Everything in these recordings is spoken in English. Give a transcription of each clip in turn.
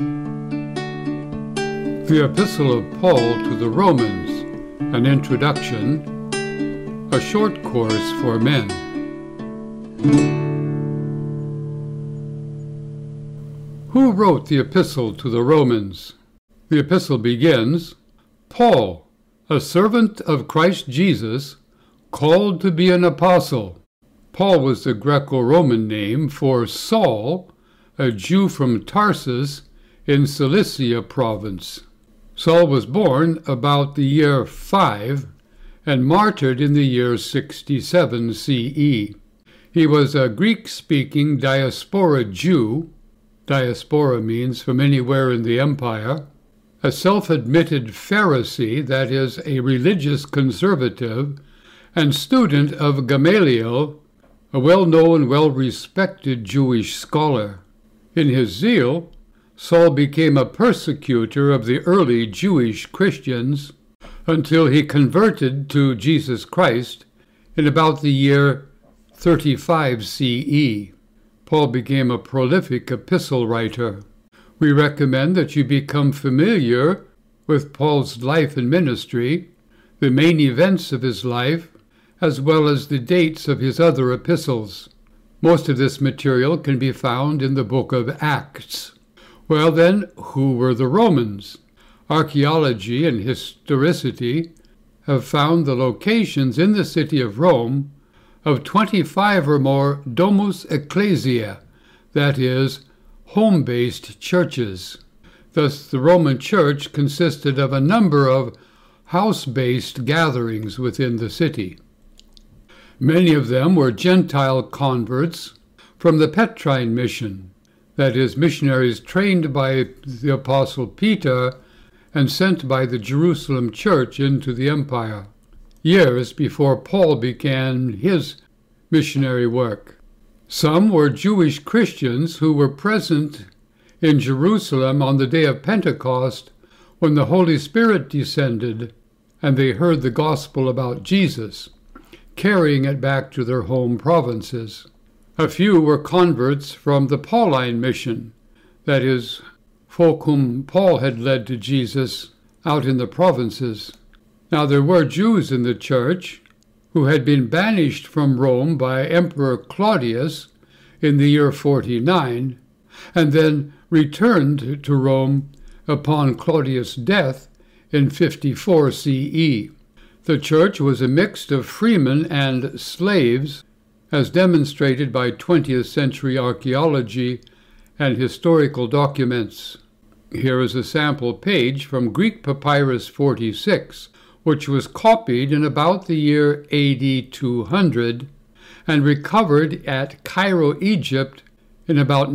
The Epistle of Paul to the Romans, an introduction, a short course for men. Who wrote the Epistle to the Romans? The epistle begins, Paul, a servant of Christ Jesus, called to be an apostle. Paul was the Greco-Roman name for Saul, a Jew from Tarsus in Cilicia province. Saul was born about the year 5 and martyred in the year 67 CE. He was a Greek-speaking diaspora Jew, diaspora means from anywhere in the empire, a self-admitted Pharisee, that is, a religious conservative, and student of Gamaliel, a well-known, well-respected Jewish scholar. In his zeal, Saul became a persecutor of the early Jewish Christians until he converted to Jesus Christ in about the year 35 CE. Paul became a prolific epistle writer. We recommend that you become familiar with Paul's life and ministry, the main events of his life, as well as the dates of his other epistles. Most of this material can be found in the book of Acts. Well then, who were the Romans? Archaeology and historicity have found the locations in the city of Rome of 25 or more domus ecclesiae, that is, home-based churches. Thus, the Roman Church consisted of a number of house-based gatherings within the city. Many of them were Gentile converts from the Petrine mission, that is, missionaries trained by the Apostle Peter and sent by the Jerusalem church into the empire, years before Paul began his missionary work. Some were Jewish Christians who were present in Jerusalem on the day of Pentecost when the Holy Spirit descended and they heard the gospel about Jesus, carrying it back to their home provinces. A few were converts from the Pauline mission, that is, folk whom Paul had led to Jesus out in the provinces. Now there were Jews in the church who had been banished from Rome by Emperor Claudius in the year 49, and then returned to Rome upon Claudius' death in 54 CE. The church was a mix of freemen and slaves, as demonstrated by 20th century archaeology and historical documents. Here is a sample page from Greek Papyrus 46, which was copied in about the year AD 200 and recovered at Cairo, Egypt in about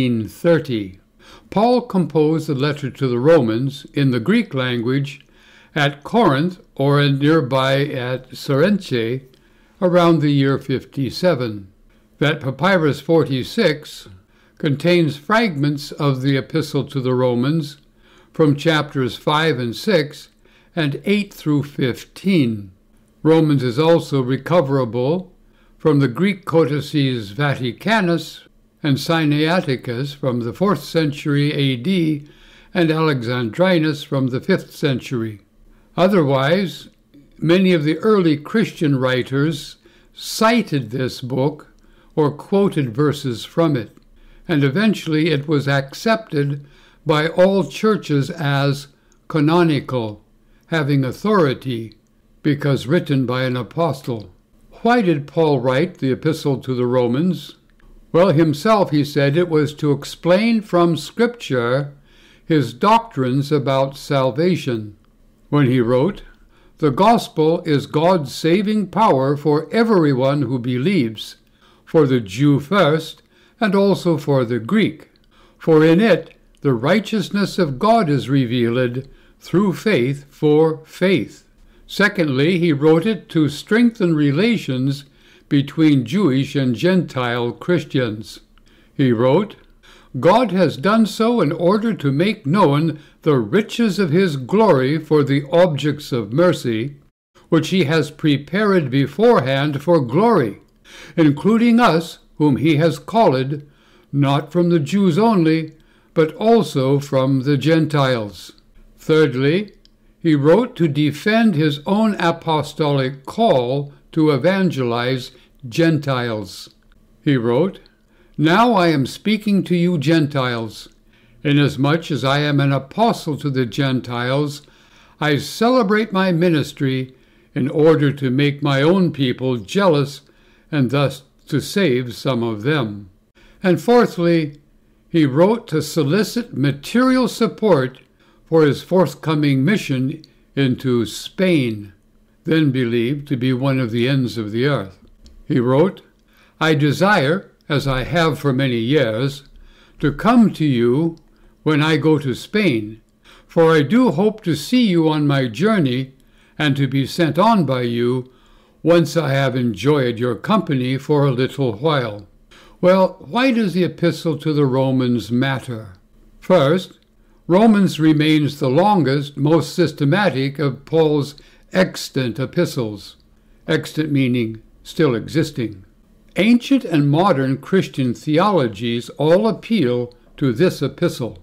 1930. Paul composed the letter to the Romans in the Greek language at Corinth or nearby at Cerence around the year 57. That Papyrus 46 contains fragments of the Epistle to the Romans from chapters 5 and 6 and 8 through 15. Romans is also recoverable from the Greek codices Vaticanus and Sinaiticus from the 4th century AD and Alexandrinus from the 5th century. Otherwise, many of the early Christian writers cited this book or quoted verses from it, and eventually it was accepted by all churches as canonical, having authority, because written by an apostle. Why did Paul write the Epistle to the Romans? Well, himself, he said, it was to explain from Scripture his doctrines about salvation. When he wrote, "The gospel is God's saving power for everyone who believes, for the Jew first, and also for the Greek. For in it the righteousness of God is revealed through faith for faith." Secondly, he wrote it to strengthen relations between Jewish and Gentile Christians. He wrote, "God has done so in order to make known the riches of his glory for the objects of mercy, which he has prepared beforehand for glory, including us whom he has called, not from the Jews only, but also from the Gentiles. Thirdly, he wrote to defend his own apostolic call to evangelize Gentiles. He wrote, "Now I am speaking to you Gentiles. Inasmuch as I am an apostle to the Gentiles, I celebrate my ministry in order to make my own people jealous and thus to save some of them." And fourthly, he wrote to solicit material support for his forthcoming mission into Spain, then believed to be one of the ends of the earth. He wrote, "I desire, as I have for many years, to come to you when I go to Spain, for I do hope to see you on my journey and to be sent on by you once I have enjoyed your company for a little while." Well, why does the epistle to the Romans matter? First, Romans remains the longest, most systematic of Paul's extant epistles. Extant meaning still existing. Ancient and modern Christian theologies all appeal to this epistle.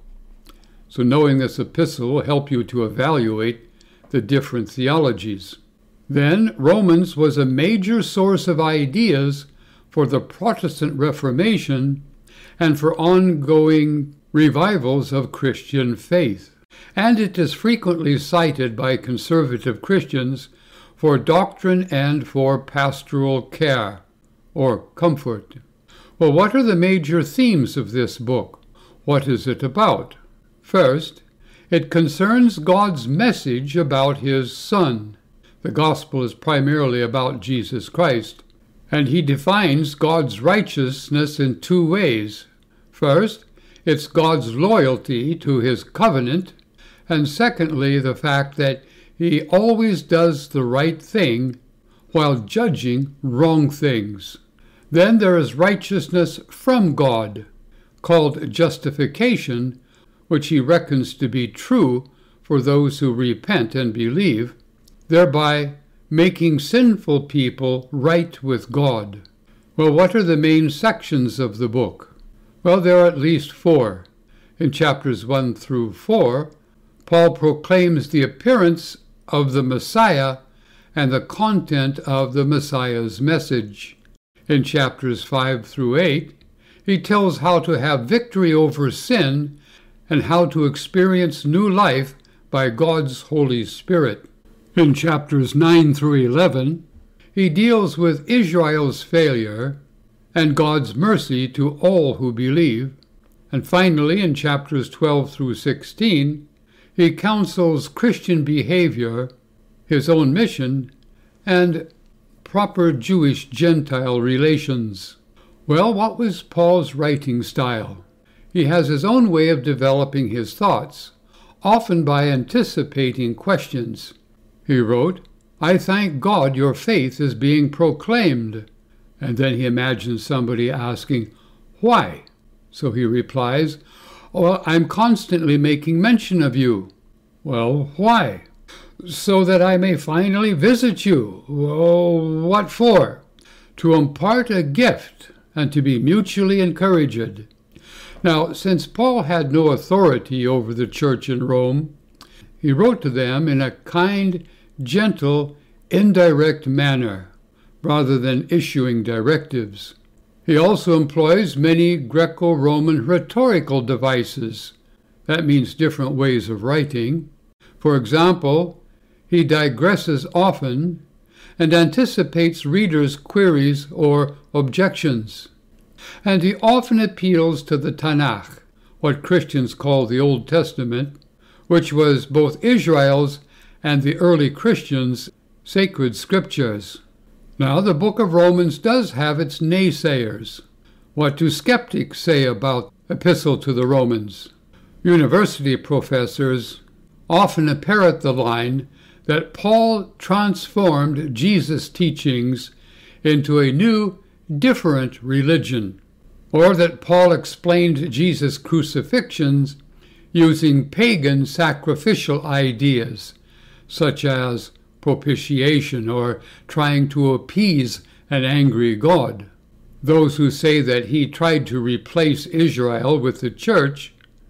So knowing this epistle will help you to evaluate the different theologies. Then, Romans was a major source of ideas for the Protestant Reformation and for ongoing revivals of Christian faith. And it is frequently cited by conservative Christians for doctrine and for pastoral care, or comfort. Well, what are the major themes of this book? What is it about? First, it concerns God's message about his Son. The gospel is primarily about Jesus Christ, and he defines God's righteousness in two ways. First, it's God's loyalty to his covenant, and secondly, the fact that he always does the right thing while judging wrong things. Then there is righteousness from God, called justification, which he reckons to be true for those who repent and believe, thereby making sinful people right with God. Well, what are the main sections of the book? Well, there are at least 4. In chapters 1 through 4, Paul proclaims the appearance of the Messiah and the content of the Messiah's message. In chapters 5 through 8, he tells how to have victory over sin and how to experience new life by God's Holy Spirit. In chapters 9 through 11, he deals with Israel's failure and God's mercy to all who believe. And finally, in chapters 12 through 16, he counsels Christian behavior, his own mission, and proper Jewish-Gentile relations. Well, what was Paul's writing style? He has his own way of developing his thoughts, often by anticipating questions. He wrote, "I thank God your faith is being proclaimed." And then he imagines somebody asking, "Why?" So he replies, "Well, I'm constantly making mention of you." "Well, why?" "So that I may finally visit you." "Oh, what for?" "To impart a gift and to be mutually encouraged." Now, since Paul had no authority over the church in Rome, he wrote to them in a kind, gentle, indirect manner, rather than issuing directives. He also employs many Greco-Roman rhetorical devices. That means different ways of writing. For example, he digresses often and anticipates readers' queries or objections. And he often appeals to the Tanakh, what Christians call the Old Testament, which was both Israel's and the early Christians' sacred scriptures. Now, the book of Romans does have its naysayers. What do skeptics say about the Epistle to the Romans? University professors often parrot the line that Paul transformed Jesus' teachings into a new, different religion, or that Paul explained Jesus' crucifixions using pagan sacrificial ideas, such as propitiation or trying to appease an angry God. Those who say that he tried to replace Israel with the church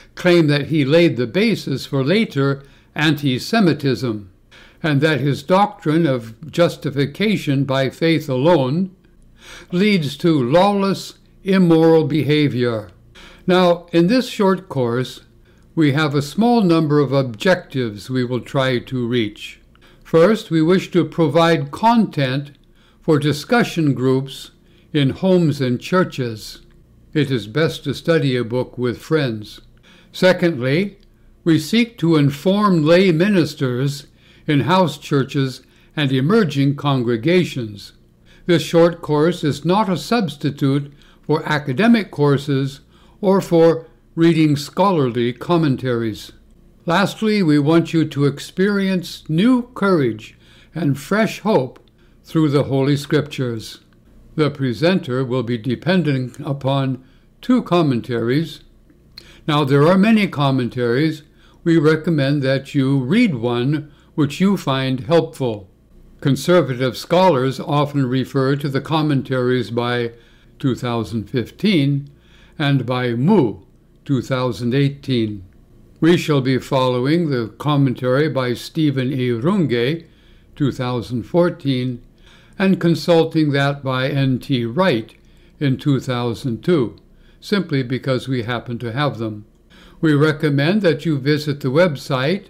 claim that he laid the basis for later anti-Semitism, and that his doctrine of justification by faith alone leads to lawless, immoral behavior. Now, in this short course, we have a small number of objectives we will try to reach. First, we wish to provide content for discussion groups in homes and churches. It is best to study a book with friends. Secondly, we seek to inform lay ministers in house churches and emerging congregations. This short course is not a substitute for academic courses or for reading scholarly commentaries. Lastly, we want you to experience new courage and fresh hope through the Holy Scriptures. The presenter will be dependent upon 2 commentaries. Now, there are many commentaries. We recommend that you read one which you find helpful. Conservative scholars often refer to the commentaries by 2015 and by Mu 2018. We shall be following the commentary by Stephen E. Runge 2014 and consulting that by N.T. Wright in 2002, simply because we happen to have them. We recommend that you visit the website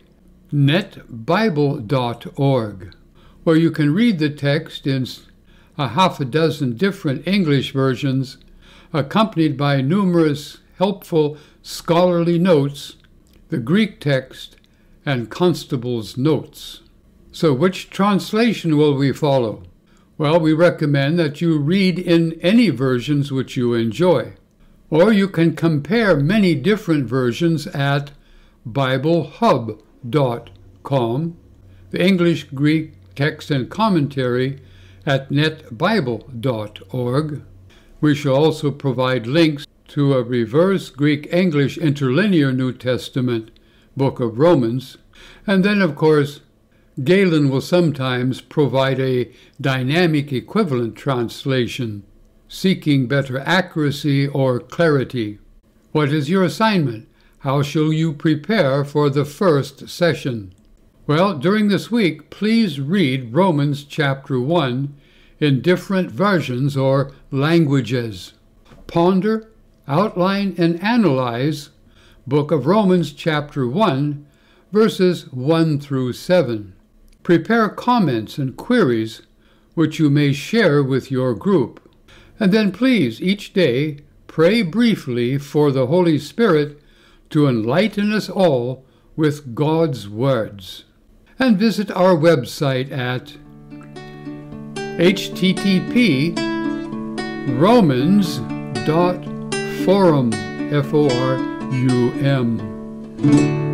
netbible.org, where you can read the text in a half a dozen different English versions, accompanied by numerous helpful scholarly notes, the Greek text, and Constable's notes. So which translation will we follow? Well, we recommend that you read in any versions which you enjoy, or you can compare many different versions at BibleHub.com, the English Greek text and commentary at netbible.org. We shall also provide links to a reverse Greek-English interlinear New Testament, Book of Romans, and then, of course, Galen will sometimes provide a dynamic equivalent translation, seeking better accuracy or clarity. What is your assignment? How shall you prepare for the first session? Well, during this week, please read Romans chapter 1 in different versions or languages. Ponder, outline, and analyze Book of Romans chapter 1, verses 1 through 7. Prepare comments and queries which you may share with your group. And then please, each day, pray briefly for the Holy Spirit to enlighten us all with God's words. And visit our website at http://romans.forum, Forum.